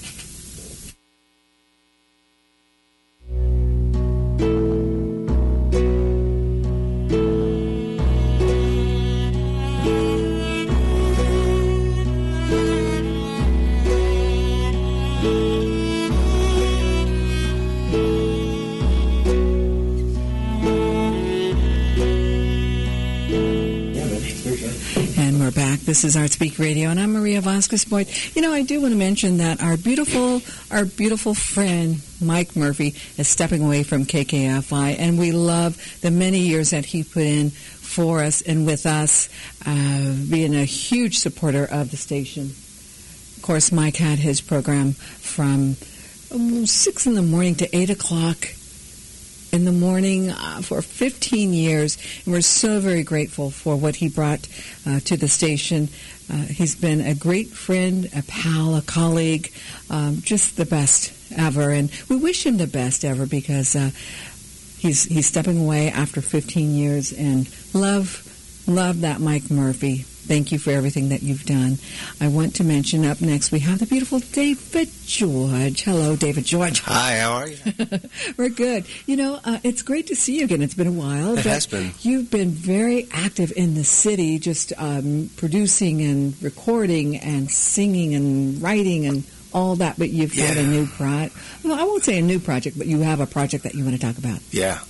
We're back. This is Art Speak Radio, and I'm Maria Vasquez Boyd. You know, I do want to mention that our beautiful, our beautiful friend Mike Murphy is stepping away from K K F I, and we love the many years that he put in for us and with us, uh, being a huge supporter of the station. Of course, Mike had his program from um, six in the morning to eight o'clock in the morning uh, for fifteen years, and we're so very grateful for what he brought uh, to the station. Uh, he's been a great friend, a pal, a colleague, um, just the best ever, and we wish him the best ever because uh, he's he's stepping away after fifteen years, and love love that Mike Murphy. Thank you for everything that you've done. I want to mention up next we have the beautiful David George. Hello, David George. Hi, how are you? We're good. You know, uh, it's great to see you again. It's been a while. It has been. You've been very active in the city, just um, producing and recording and singing and writing and all that. But you've got yeah. a new project. Well, I won't say a new project, but you have a project that you want to talk about. Yeah.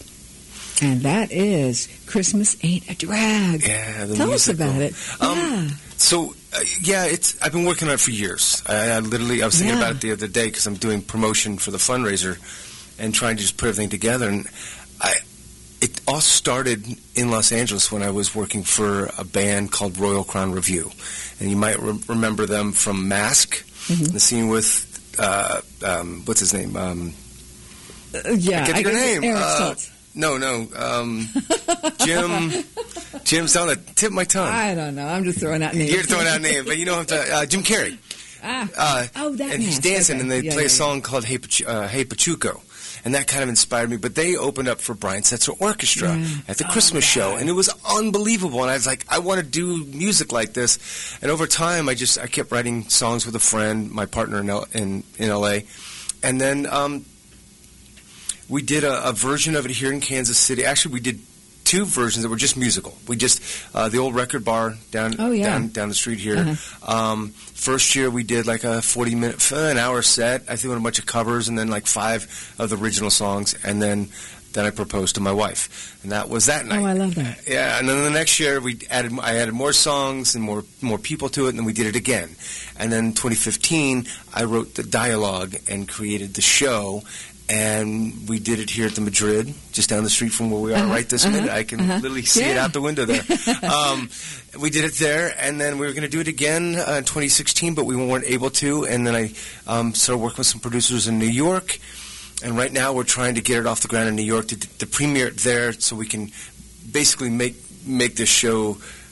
And that is Christmas Ain't a Drag. Yeah, the Tell musical. us about it. Um, yeah. So, uh, yeah, it's. I've been working on it for years. I, I literally, I was thinking Yeah. about it the other day because I'm doing promotion for the fundraiser and trying to just put everything together. And I, it all started in Los Angeles when I was working for a band called Royal Crown Review. And you might re- remember them from Mask, Mhm. the scene with, uh, um, what's his name? Um, Uh, yeah. I get I your guess name. Eric Uh, Stoltz. No, no. Um, Jim. Jim's on the tip of my tongue. I don't know. I'm just throwing out names. You're throwing out names, but you know what I'm talking uh, Jim Carrey. Ah. Uh, oh, that and he's Mask. dancing, Okay. and they Yeah, play yeah, a song called Hey, Pachu- uh, hey Pachuco. And that kind of inspired me. But they opened up for Brian Setzer Orchestra Yeah. at the Oh, Christmas God. show. And it was unbelievable. And I was like, I want to do music like this. And over time, I just I kept writing songs with a friend, my partner in, L- in, in L A. and then um, we did a, a version of it here in Kansas City. Actually, we did two versions that were just musical. We just uh, the old record bar down oh, yeah. down down the street here. Uh-huh. Um, first year we did like a forty minute, an hour set. I think with a bunch of covers, and then like five of the original songs, and then then I proposed to my wife, and that was that night. Oh, I love that. Yeah, and then the next year we added I added more songs and more more people to it, and then we did it again. And then twenty fifteen, I wrote the dialogue and created the show. And we did it here at the Madrid, just down the street from where we are uh-huh, right this uh-huh, minute. I can uh-huh. literally see yeah. it out the window there. um, we did it there, and then we were going to do it again uh, in twenty sixteen, but we weren't able to. And then I um, started working with some producers in New York. And right now we're trying to get it off the ground in New York to, to premiere it there so we can basically make make this show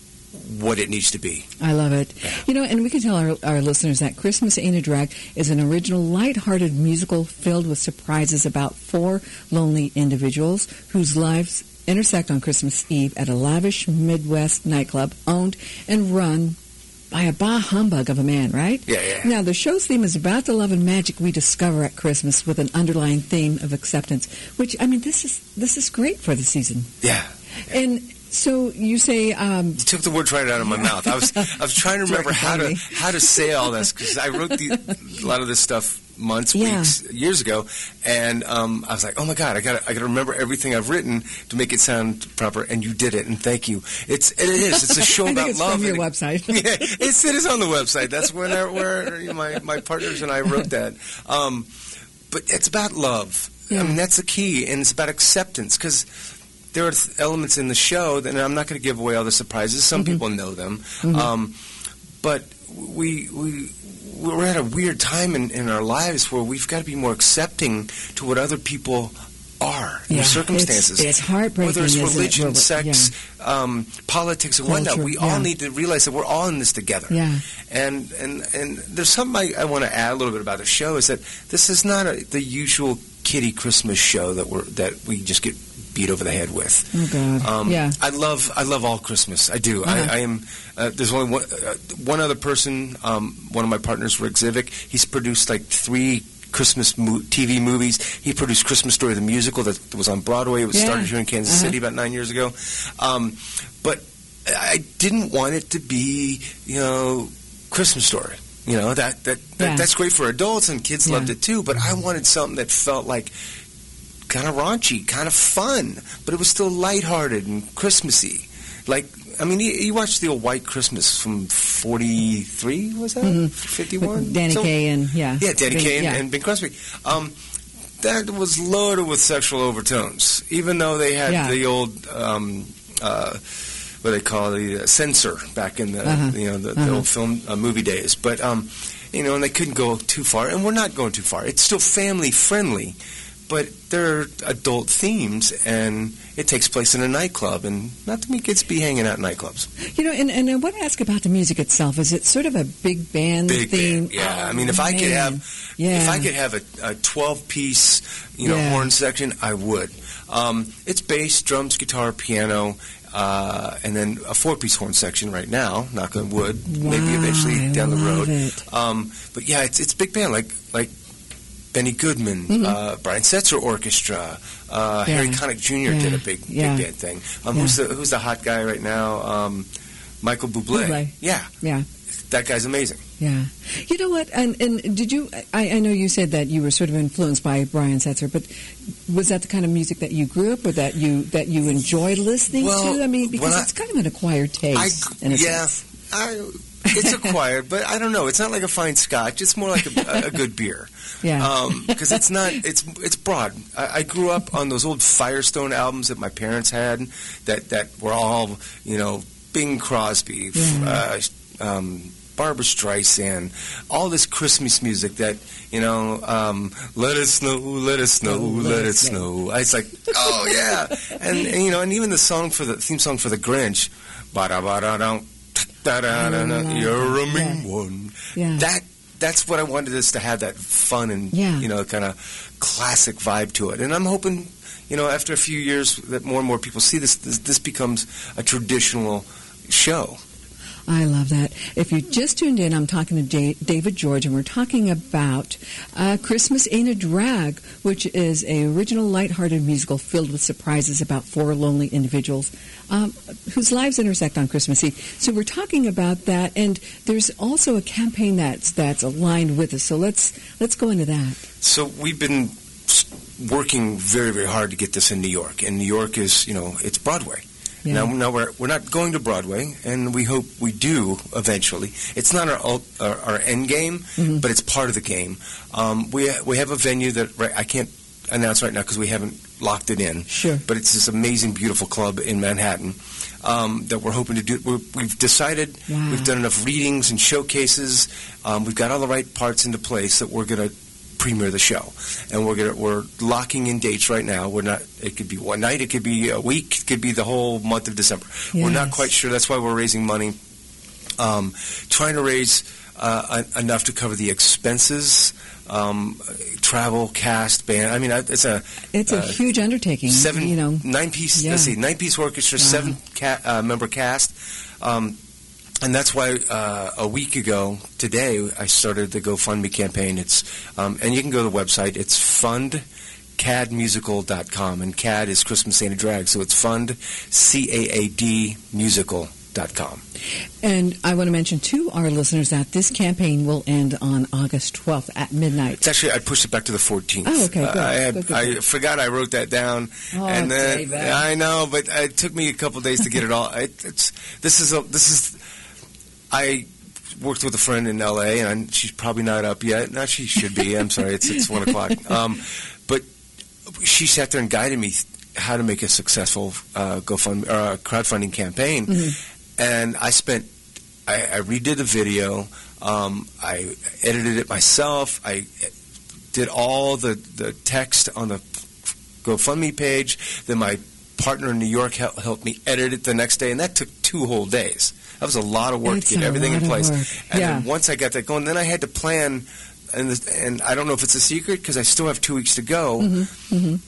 what it needs to be. I love it. You know, and we can tell our, our listeners that Christmas Ain't a Drag is an original, light-hearted musical filled with surprises about four lonely individuals whose lives intersect on Christmas Eve at a lavish Midwest nightclub owned and run by a bah humbug of a man, right? Yeah, yeah. Now, the show's theme is about the love and magic we discover at Christmas with an underlying theme of acceptance, which, I mean, this is this is great for the season. Yeah. And so you say... Um, you took the words right out of my mouth. I was I was trying to remember how to how to say all this, because I wrote the, a lot of this stuff months, yeah. weeks, years ago, and um, I was like, oh my God, I got I got to remember everything I've written to make it sound proper, and you did it, and thank you. It's it is it's a show I about think it's love. From your it, website. yeah, it's it is on the website. That's when I, where you know, my my partners and I wrote that. Um, but it's about love. Yeah. I mean, that's the key, and it's about acceptance, because there are th- elements in the show that, and I'm not going to give away all the surprises. Some mm-hmm. people know them, mm-hmm. um, but we we. We're at a weird time in, in our lives where we've got to be more accepting to what other people are, yeah, their circumstances. It's, it's heartbreaking. Whether it's religion, it? sex, yeah. um, politics, and Culture, whatnot, we yeah. all need to realize that we're all in this together. Yeah. And and and there's something I, I want to add a little bit about the show, is that this is not a, the usual kiddie Christmas show that we're that we just get beat over the head with. Oh God! Um, yeah, I love I love all Christmas. I do. Uh-huh. I, I am. Uh, there's only one uh, one other person. Um, one of my partners, Rick Zivick. He's produced like three Christmas mo- T V movies. He produced Christmas Story, the musical that was on Broadway. It was yeah. started here in Kansas uh-huh. City about nine years ago. Um, but I didn't want it to be, you know, Christmas Story. You know, that that, that yeah. that's great for adults, and kids yeah. loved it too. But I wanted something that felt like kind of raunchy, kind of fun, but it was still lighthearted and Christmassy. Like, I mean, you, you watched the old White Christmas from forty-three, was that? Mm-hmm. fifty-one? Danny so, Kaye and, yeah. Yeah, Danny Bing, Kaye and, yeah. and Bing Crosby. Um, that was loaded with sexual overtones, even though they had yeah. the old, um, uh, what they call the uh, censor back in the, uh-huh. you know, the, uh-huh. the old film uh, movie days. But, um, you know, and they couldn't go too far, and we're not going too far. It's still family-friendly. But there are adult themes, and it takes place in a nightclub, and not too many kids be hanging out in nightclubs. You know, and, and I want to ask about the music itself. Is it sort of a big band Big theme? band, yeah. Oh, I mean, if man. I could have, yeah. if I could have a, a twelve-piece, you know, yeah. horn section, I would. Um, it's bass, drums, guitar, piano, uh, and then a four-piece horn section right now. Knock on wood, wow, maybe eventually I down the road. It. Um, but yeah, it's it's big band, like like. Benny Goodman, mm-hmm. uh, Brian Setzer Orchestra, uh, yeah. Harry Connick Junior Yeah. did a big, Yeah. big band thing. Um, Yeah. Who's the Who's the hot guy right now? Um, Michael Bublé. Bublé. Yeah, Yeah. that guy's amazing. Yeah. You know what? And, and did you? I, I know you said that you were sort of influenced by Brian Setzer, but was that the kind of music that you grew up with, that you that you enjoyed listening well, to? I mean, because I, it's kind of an acquired taste. I, in a yeah, sense. I, it's acquired, but I don't know. It's not like a fine Scotch. It's more like a, a good beer. Yeah. Because um, it's not. It's it's broad. I, I grew up on those old Firestone albums that my parents had, that that were all, you know, Bing Crosby, Yeah. uh, um, Barbra Streisand, all this Christmas music that, you know, um, let it snow, let it snow, Oh, let it snow. It's like, oh yeah, and, and you know, and even the song for the theme song for the Grinch, ba da ba da da da da da, you're a mean Yeah. one. Yeah. That that's what I wanted us to have, that fun and Yeah. you know, kind of classic vibe to it. And I'm hoping, you know, after a few years that more and more people see this, this, this becomes a traditional show. I love that. If you just tuned in, I'm talking to Da- David George, and we're talking about uh, Christmas Ain't a Drag, which is a original, lighthearted musical filled with surprises about four lonely individuals um, whose lives intersect on Christmas Eve. So we're talking about that, and there's also a campaign that's that's aligned with us. So let's let's go into that. So we've been working very, very hard to get this in New York, and New York is, you know, it's Broadway. Yeah. Now, now we're we're not going to Broadway, and we hope we do eventually. It's not our our, our end game, mm-hmm. but it's part of the game. Um, we we have a venue that right, I can't announce right now because we haven't locked it in. Sure. But it's this amazing, beautiful club in Manhattan um, that we're hoping to do. We're, we've decided. Wow. We've done enough readings and showcases. Um, we've got all the right parts into place that we're going to premiere the show, and we're gonna we're locking in dates right now. We're not. It could be one night. It could be a week. It could be the whole month of December. Yes. We're not quite sure. That's why we're raising money, um, trying to raise uh, enough to cover the expenses, um, travel, cast, band. I mean, it's a it's a uh, huge undertaking. Seven, you know, nine piece. Yeah. Let's see, nine piece orchestra, wow. seven ca- uh, member cast. Um, And that's why uh, a week ago today I started the GoFundMe campaign. It's um, and you can go to the website. It's fund cad musical dot com, and C A D is Christmas Ain't a Drag, so it's fund c a a d musical dot com. And I want to mention to our listeners that this campaign will end on August twelfth at midnight. It's actually, I pushed it back to the fourteenth. Oh, okay, good. Uh, I, had, good, good, I good. forgot I wrote that down, Oh, and then David. I know, but it took me a couple days to get it all. It, it's this is a, this is. I worked with a friend in L A, and she's probably not up yet. No, she should be. I'm sorry, it's it's one o'clock. Um, but she sat there and guided me how to make a successful uh, GoFundMe or uh, crowdfunding campaign. Mm-hmm. And I spent, I, I redid the video. Um, I edited it myself. I did all the, the text on the GoFundMe page. Then my partner in New York helped, helped me edit it the next day, and that took two whole days. That was a lot of work it's to get everything in place. And yeah. then once I got that going, then I had to plan, and, the, and I don't know if it's a secret because I still have two weeks to go, mm-hmm. Mm-hmm.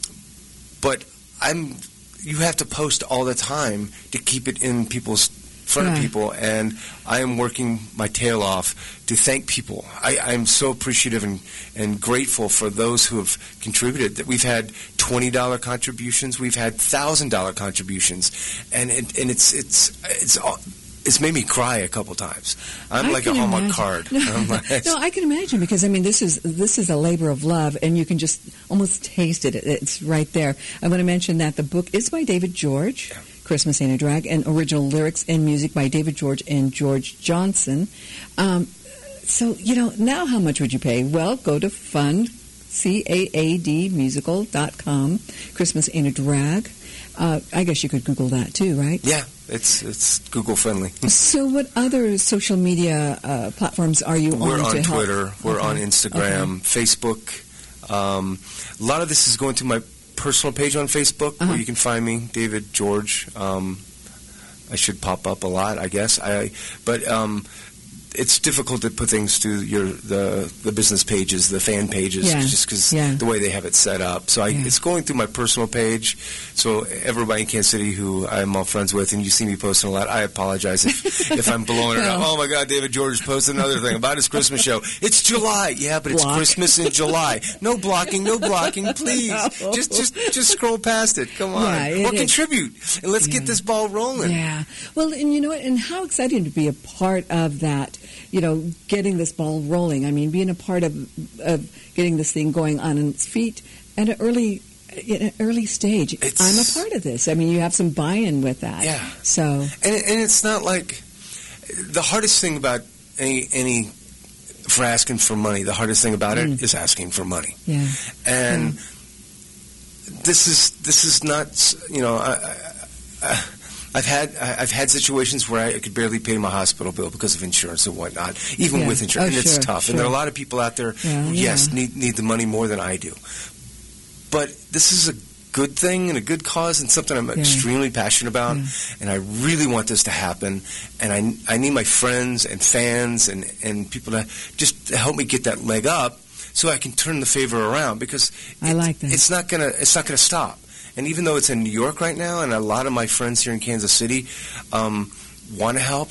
but I'm. You have to post all the time to keep it in people's front yeah. of people, and I am working my tail off to thank people. I, I'm so appreciative and, and grateful for those who have contributed. That we've had twenty dollar contributions, we've had one thousand dollar contributions, and it, and it's it's it's all. It's made me cry a couple times. I'm I like a can Hallmark imagine. card. No, I'm like, no, I can imagine because I mean this is this is a labor of love, and you can just almost taste it. It's right there. I want to mention that the book is by David George, yeah. Christmas Ain't a Drag, and original lyrics and music by David George and George Johnson. Um, so you know now how much would you pay? Well, go to fund c a a d musical dot com. Christmas Ain't a Drag. Uh, I guess you could Google that too, right? Yeah, it's it's Google friendly. So, what other social media uh, platforms are you We're on? on to Twitter. Help? We're okay. on Instagram, okay. Facebook. Um, a lot of this is going to my personal page on Facebook, uh-huh. where you can find me, David George. Um, I should pop up a lot, I guess. I but. Um, It's difficult to put things to your the the business pages, the fan pages, yeah. just because yeah. the way they have it set up. So I, yeah. it's going through my personal page. So everybody in Kansas City who I'm all friends with, and you see me posting a lot, I apologize if, if I'm blowing it up. Oh my God, David George posted another thing about his Christmas show. It's July, yeah, but it's Block. Christmas in July. No blocking, no blocking, please. No. Just just just scroll past it. Come on, Yeah, or is. contribute, and let's Yeah. get this ball rolling. Yeah. Well, and you know what? And how exciting to be a part of that. You know, getting this ball rolling. I mean, being a part of of getting this thing going on its feet at an early at an early stage. It's, I'm a part of this. I mean, you have some buy-in with that. Yeah. So, and and it's not like the hardest thing about any any for asking for money. The hardest thing about mm. it is asking for money. Yeah. And yeah. this is this is not you know. I, I, I've had I've had situations where I could barely pay my hospital bill because of insurance and whatnot, even yeah. with insurance, oh, and it's sure, tough. Sure. And there are a lot of people out there yeah, who, yes, yeah. need need the money more than I do. But this is a good thing and a good cause and something I'm yeah. extremely passionate about, yeah. and I really want this to happen. And I I need my friends and fans and, and people to just help me get that leg up so I can turn the favor around because I like that. It's not gonna it's not gonna stop. And even though it's in New York right now, and a lot of my friends here in Kansas City um, want to help,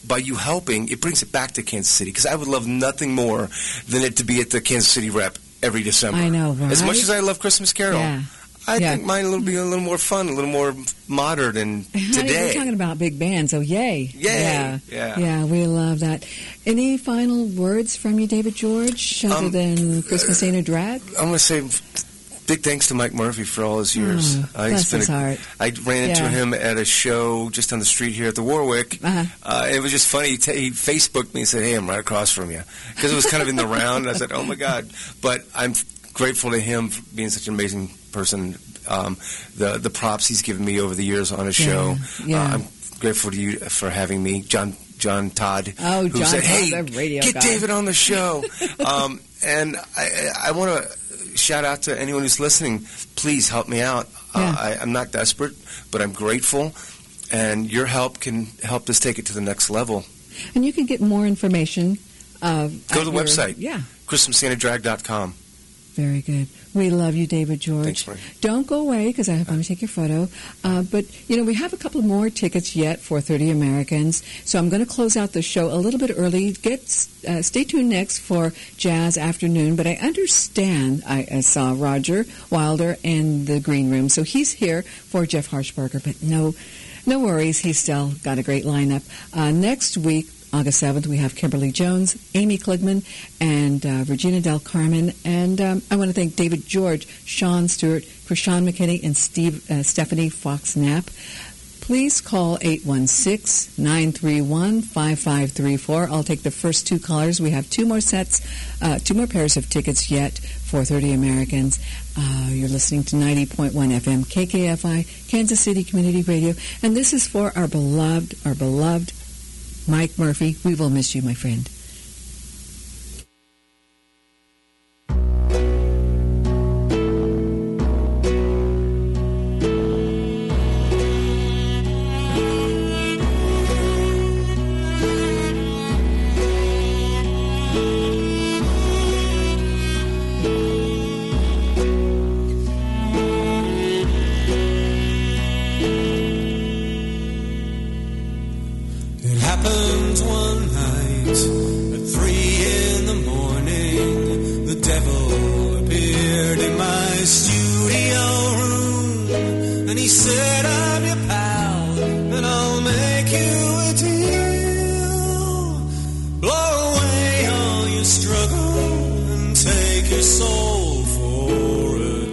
by you helping, it brings it back to Kansas City, because I would love nothing more than it to be at the Kansas City Rep every December. I know, right? As much as I love Christmas Carol, yeah. I yeah. think mine will be a little more fun, a little more modern and Honey, today. we're talking about big bands, so yay. Yay. Yeah. Yeah. Yeah, we love that. Any final words from you, David George, other Um, than Christmas Ain't a Drag? I'm going to say big thanks to Mike Murphy for all his years. Oh, uh, bless been his a- heart. I ran into Yeah. him at a show just on the street here at the Warwick. Uh-huh. Uh, it was just funny. He, t- he Facebooked me and said, "Hey, I'm right across from you," because it was kind of in the round. And I said, "Oh my God!" But I'm grateful to him for being such an amazing person. Um, the the props he's given me over the years on his Yeah, show. yeah. Uh, I'm grateful to you for having me, John John Todd. Oh, who John said, Todd, "Hey, the radio get guy." David on the show." um, and I, I want to shout out to anyone who's listening. Please help me out. Yeah. Uh, I, I'm not desperate, but I'm grateful, and your help can help us take it to the next level. And you can get more information. Uh, Go at to the your- website. Yeah. Christmas Ain't a Drag dot com. Very good. We love you, David George. Thanks, Marie. Don't go away because I want to take your photo. Uh, but, you know, we have a couple more tickets yet for thirty Americans. So I'm going to close out the show a little bit early. Get uh, Stay tuned next for Jazz Afternoon. But I understand I, I saw Roger Wilder in the green room. So he's here for Jeff Harshbarger. But no, no worries. He's still got a great lineup. Uh, next week, August seventh, we have Kimberly Jones, Amy Kligman, and uh, Regina Del Carmen. And um, I want to thank David George, Sean Stewart, Prashan McKinney, and Steve, uh, Stephanie Fox-Knapp. Please call eight one six, nine three one, five five three four. I'll take the first two callers. We have two more sets, uh, two more pairs of tickets yet for thirty Americans. Uh, you're listening to ninety point one F M K K F I, Kansas City Community Radio. And this is for our beloved, our beloved Mike Murphy. We will miss you, my friend. It happened one night at three in the morning. The devil appeared in my studio room, and he said, "I'm your pal, and I'll make you a deal. Blow away all your struggle and take your soul for a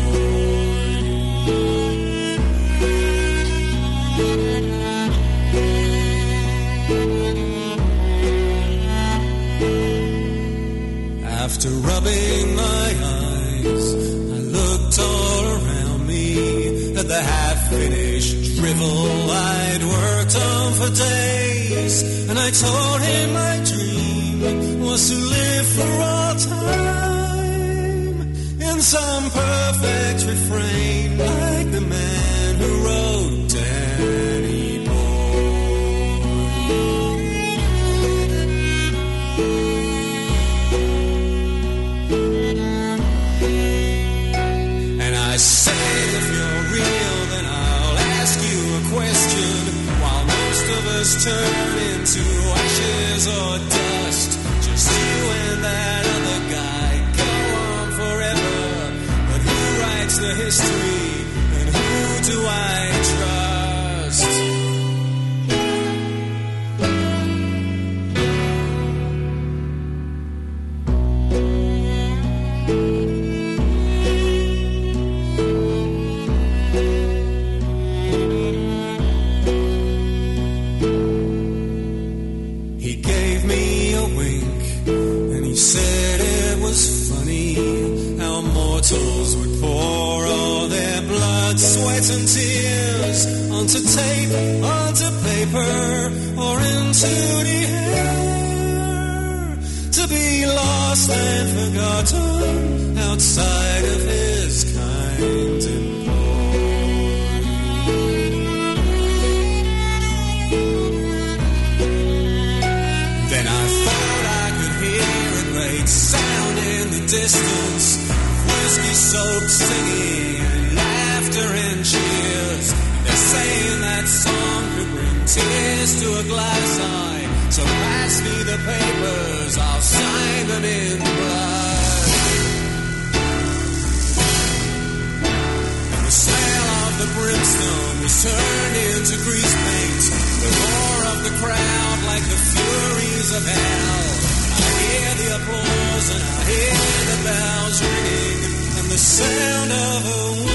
After rubbing my eyes, I looked all around me at the half-finished drivel I'd worked on for days, and I told him my dream was to live for all time in some perfect refrain, like the man who wrote Danny I said, if you're real, then I'll ask you a question. While most of us turn into ashes or dust, just you and that other guy go on forever. But who writes the history, and who do I trust? He gave me a wink, and he said it was funny how mortals would pour all their blood, sweat and tears onto tape, onto paper, or into the air, to be lost and forgotten outside of his kind Then I thought I could hear a great sound in the distance, whiskey-soaked singing and laughter and cheers. They're saying that song could bring tears to a glass eye the papers, I'll sign them in blood. And the smell of the brimstone was turned into grease paint. The roar of the crowd like the furies of hell. I hear the applause and I hear the bells ringing and the sound of a